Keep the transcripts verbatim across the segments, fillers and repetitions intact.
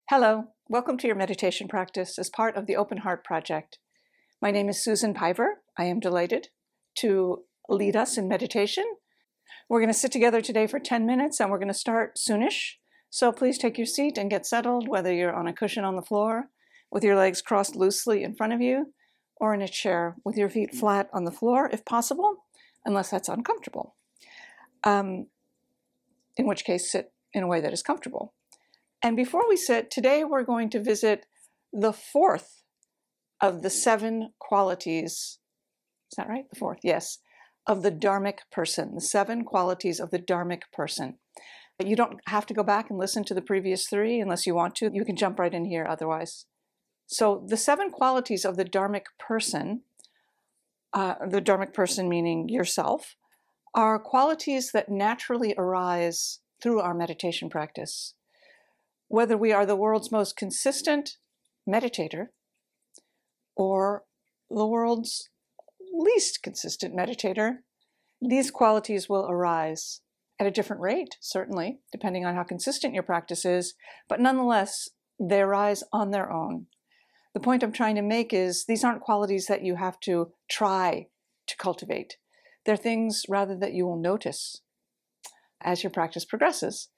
Hello, welcome to your meditation practice as part of the Open Heart Project. My name is Susan Piver. I am delighted to lead us in meditation. We're going to sit together today for ten minutes and we're going to start soonish. So please take your seat and get settled, whether you're on a cushion on the floor with your legs crossed loosely in front of you or in a chair with your feet flat on the floor if possible, unless that's uncomfortable. Um, in which case, sit in a way that is comfortable. And before we sit, today we're going to visit the fourth of the seven qualities, is that right? The fourth, yes, of the Dharmic person, the seven qualities of the Dharmic person. You don't have to go back and listen to the previous three unless you want to. You can jump right in here otherwise. So the seven qualities of the Dharmic person, uh, the Dharmic person meaning yourself, are qualities that naturally arise through our meditation practice. Whether we are the world's most consistent meditator or the world's least consistent meditator, these qualities will arise at a different rate, certainly, depending on how consistent your practice is, but nonetheless, they arise on their own. The point I'm trying to make is these aren't qualities that you have to try to cultivate. They're things, rather, that you will notice as your practice progresses,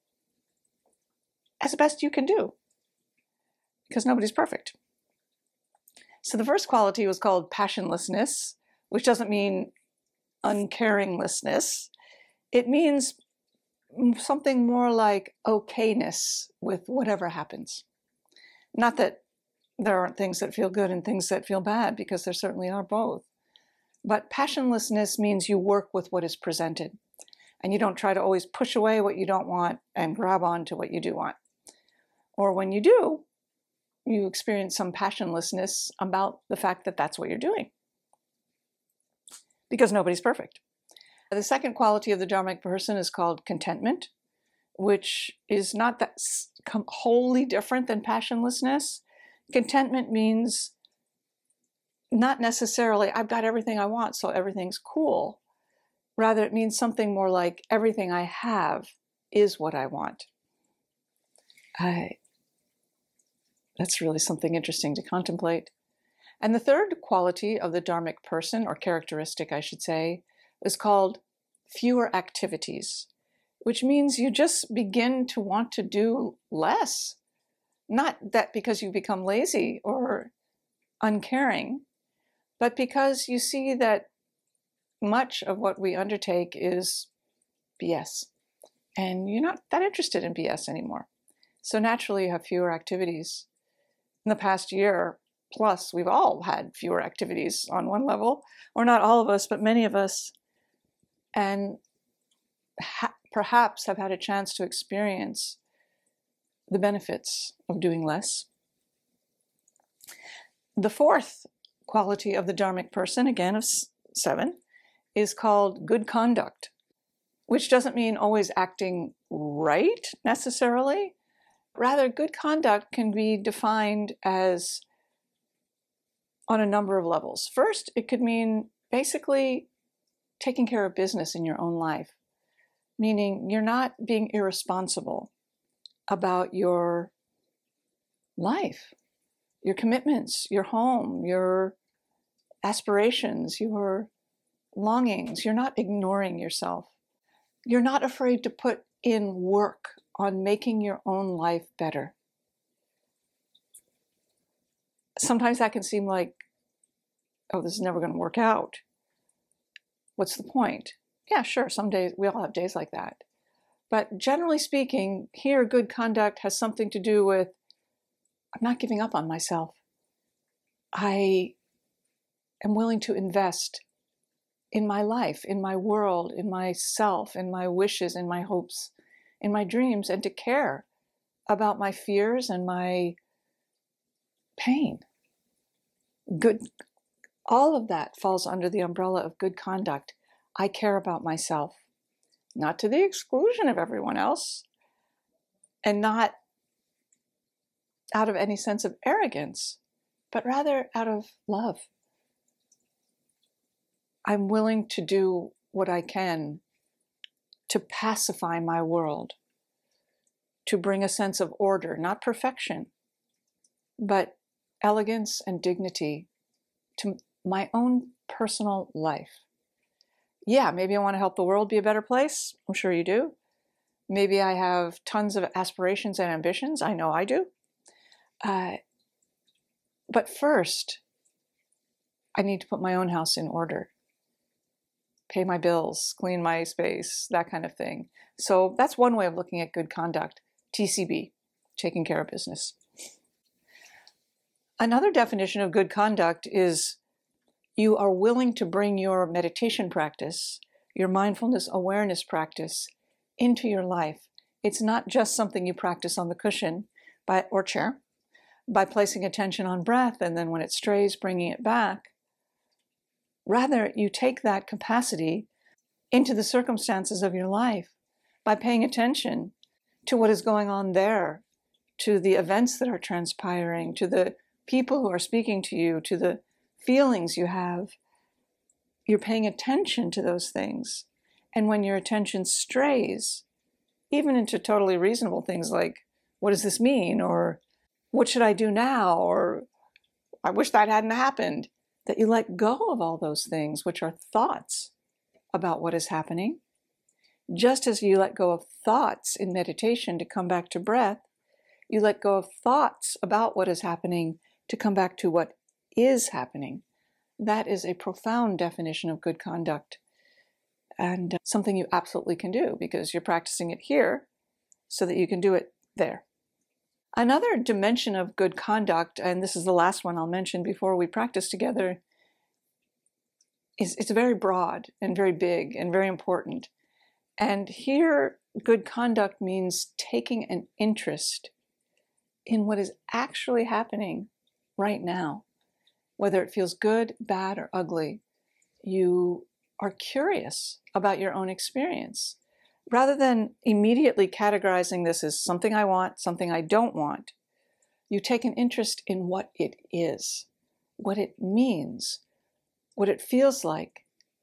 as best you can do, because nobody's perfect. So the first quality was called passionlessness, which doesn't mean uncaringlessness. It means something more like okayness with whatever happens. Not that there aren't things that feel good and things that feel bad, because there certainly are both. But passionlessness means you work with what is presented, and you don't try to always push away what you don't want and grab on to what you do want. Or when you do, you experience some passionlessness about the fact that that's what you're doing, because nobody's perfect. The second quality of the Dharmic person is called contentment, which is not that wholly different than passionlessness. Contentment means not necessarily, I've got everything I want, so everything's cool. Rather, it means something more like everything I have is what I want. I, that's really something interesting to contemplate. And the third quality of the Dharmic person, or characteristic, I should say, is called fewer activities, which means you just begin to want to do less. Not that because you become lazy or uncaring, but because you see that much of what we undertake is B S, and you're not that interested in B S anymore. So naturally you have fewer activities. In the past year plus, we've all had fewer activities on one level, or not all of us, but many of us, and ha- perhaps have had a chance to experience the benefits of doing less. The fourth quality of the Dharmic person, again of seven, is called good conduct, which doesn't mean always acting right necessarily. Rather, good conduct can be defined as on a number of levels. First, it could mean basically taking care of business in your own life, meaning you're not being irresponsible about your life, your commitments, your home, your aspirations, your longings. You're not ignoring yourself. You're not afraid to put in work on making your own life better. Sometimes that can seem like, oh, this is never going to work out. What's the point? Yeah, sure, some days, we all have days like that. But generally speaking, here good conduct has something to do with, I'm not giving up on myself. I am willing to invest in my life, in my world, in myself, in my wishes, in my hopes, in my dreams, and to care about my fears and my pain. Good, all of that falls under the umbrella of good conduct. I care about myself, not to the exclusion of everyone else, and not out of any sense of arrogance, but rather out of love. I'm willing to do what I can to pacify my world, to bring a sense of order, not perfection, but elegance and dignity to my own personal life. Yeah, maybe I want to help the world be a better place. I'm sure you do. Maybe I have tons of aspirations and ambitions. I know I do. Uh, but first, I need to put my own house in order. Pay my bills, clean my space, that kind of thing. So that's one way of looking at good conduct. T C B, taking care of business. Another definition of good conduct is you are willing to bring your meditation practice, your mindfulness awareness practice into your life. It's not just something you practice on the cushion by, or chair by placing attention on breath and then when it strays, bringing it back. Rather, you take that capacity into the circumstances of your life by paying attention to what is going on there, to the events that are transpiring, to the people who are speaking to you, to the feelings you have. You're paying attention to those things. And when your attention strays, even into totally reasonable things like, what does this mean? Or what should I do now? Or I wish that hadn't happened. That you let go of all those things, which are thoughts about what is happening. Just as you let go of thoughts in meditation to come back to breath, you let go of thoughts about what is happening to come back to what is happening. That is a profound definition of good conduct and something you absolutely can do because you're practicing it here so that you can do it there. Another dimension of good conduct, and this is the last one I'll mention before we practice together, is it's very broad and very big and very important. And here, good conduct means taking an interest in what is actually happening right now. Whether it feels good, bad, or ugly, you are curious about your own experience. Rather than immediately categorizing this as something I want, something I don't want, you take an interest in what it is, what it means, what it feels like.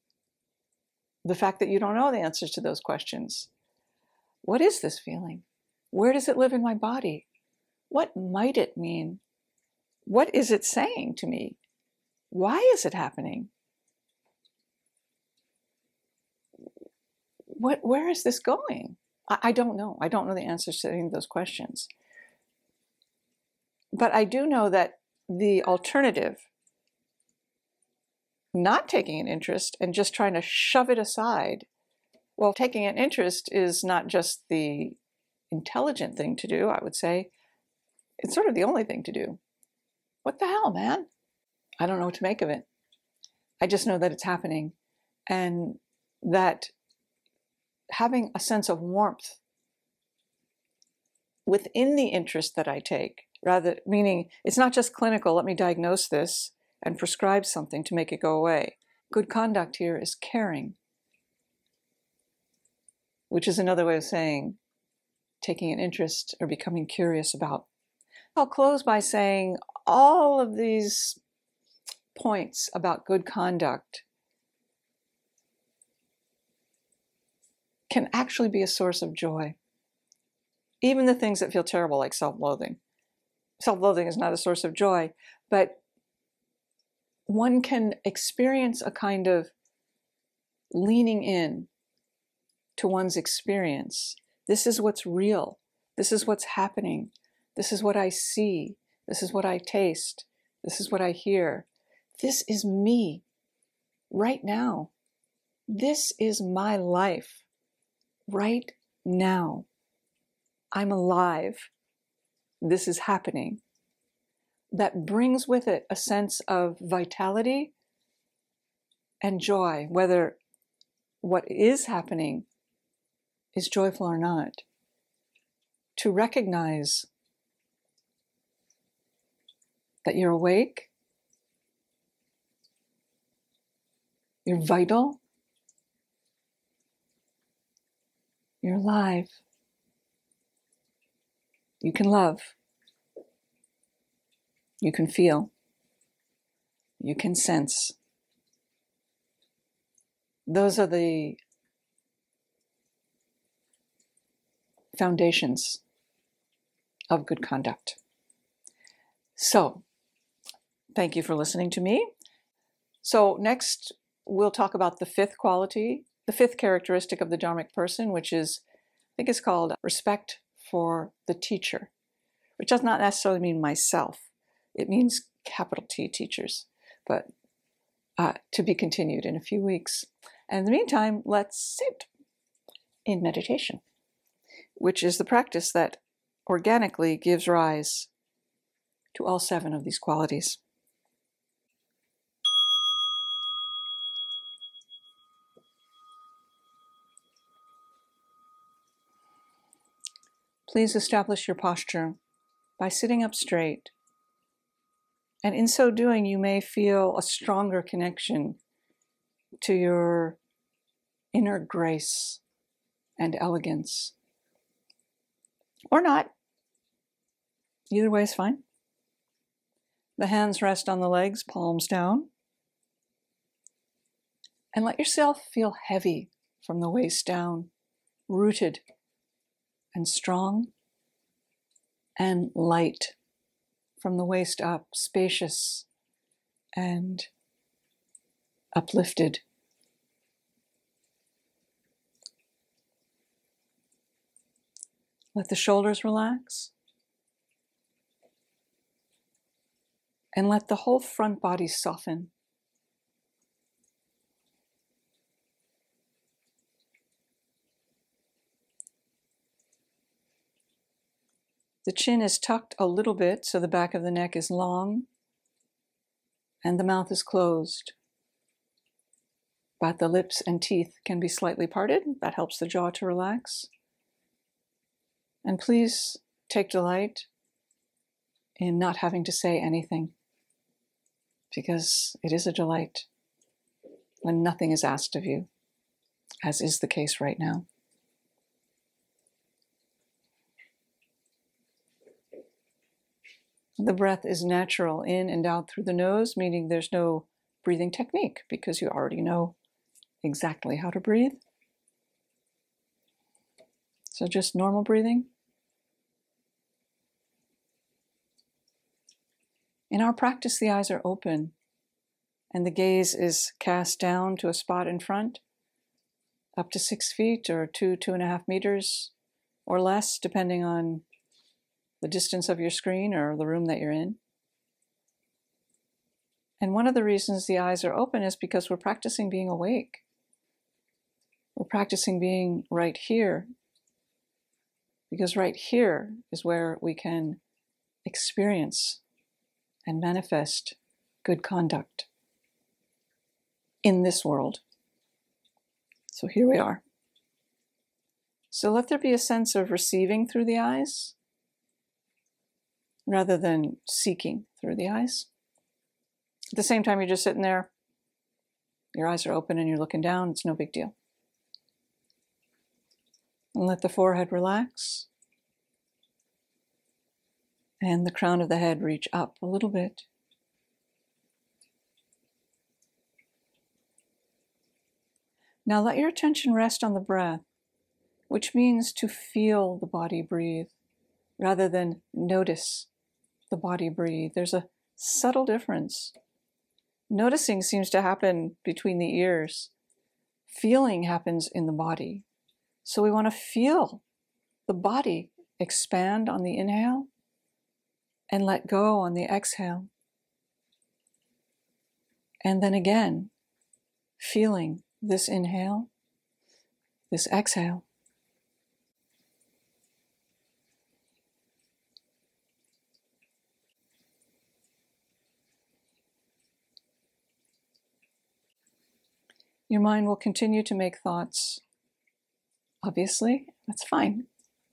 The fact that you don't know the answers to those questions. What is this feeling? Where does it live in my body? What might it mean? What is it saying to me? Why is it happening? What, where is this going? I, I don't know. I don't know the answers to any of those questions. But I do know that the alternative, not taking an interest and just trying to shove it aside, well, taking an interest is not just the intelligent thing to do, I would say. It's sort of the only thing to do. What the hell, man? I don't know what to make of it. I just know that it's happening and that having a sense of warmth within the interest that I take, rather, meaning it's not just clinical, let me diagnose this and prescribe something to make it go away. Good conduct here is caring, which is another way of saying taking an interest or becoming curious about. I'll close by saying all of these points about good conduct can actually be a source of joy. Even the things that feel terrible, like self-loathing. Self-loathing is not a source of joy, but one can experience a kind of leaning in to one's experience. This is what's real. This is what's happening. This is what I see. This is what I taste. This is what I hear. This is me right now. This is my life right now. I'm alive. This is happening. That brings with it a sense of vitality and joy, whether what is happening is joyful or not. To recognize that you're awake, you're vital, you're alive, you can love, you can feel, you can sense. Those are the foundations of good conduct. So, thank you for listening to me. So next, we'll talk about the fifth quality, the fifth characteristic of the Dharmic person, which is, I think it's called respect for the teacher, which does not necessarily mean myself. It means capital T teachers, but uh, to be continued in a few weeks. And in the meantime, let's sit in meditation, which is the practice that organically gives rise to all seven of these qualities. Please establish your posture by sitting up straight. And in so doing, you may feel a stronger connection to your inner grace and elegance. Or not. Either way is fine. The hands rest on the legs, palms down. And let yourself feel heavy from the waist down, rooted and strong, and light from the waist up, spacious and uplifted. Let the shoulders relax. And let the whole front body soften. The chin is tucked a little bit so the back of the neck is long and the mouth is closed. But the lips and teeth can be slightly parted. That helps the jaw to relax. And please take delight in not having to say anything, because it is a delight when nothing is asked of you, as is the case right now. The breath is natural in and out through the nose, meaning there's no breathing technique because you already know exactly how to breathe. So just normal breathing. In our practice, the eyes are open and the gaze is cast down to a spot in front, up to six feet or two, two and a half meters or less, depending on the distance of your screen or the room that you're in. And one of the reasons the eyes are open is because we're practicing being awake. We're practicing being right here, because right here is where we can experience and manifest good conduct in this world. So here we are. So let there be a sense of receiving through the eyes rather than seeking through the eyes. At the same time, you're just sitting there, your eyes are open and you're looking down, it's no big deal. And let the forehead relax and the crown of the head reach up a little bit. Now let your attention rest on the breath, which means to feel the body breathe rather than notice the body breathe. There's a subtle difference. Noticing seems to happen between the ears. Feeling happens in the body. So we want to feel the body expand on the inhale and let go on the exhale. And then again, feeling this inhale, this exhale. Your mind will continue to make thoughts. Obviously, that's fine.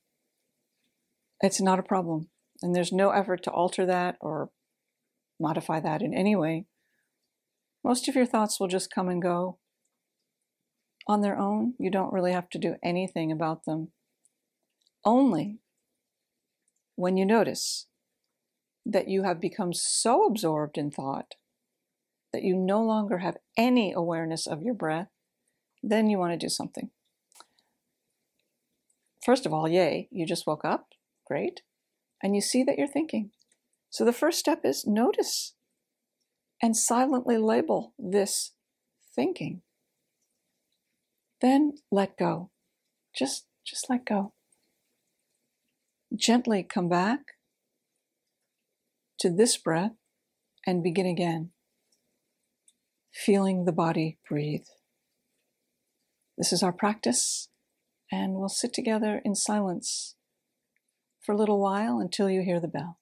It's not a problem. And there's no effort to alter that or modify that in any way. Most of your thoughts will just come and go on their own. You don't really have to do anything about them. Only when you notice that you have become so absorbed in thought that you no longer have any awareness of your breath, then you want to do something. First of all, yay, you just woke up. Great. and you see that you're thinking. So the first step is notice and silently label this thinking. Then let go. Just, just let go. Gently come back to this breath and begin again, feeling the body breathe. This is our practice, and we'll sit together in silence for a little while until you hear the bell.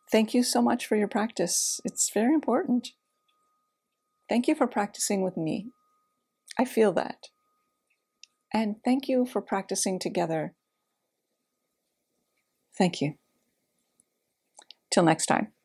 thank you so much for your practice. It's very important. Thank you for practicing with me. I feel that. And thank you for practicing together. Thank you. Till next time.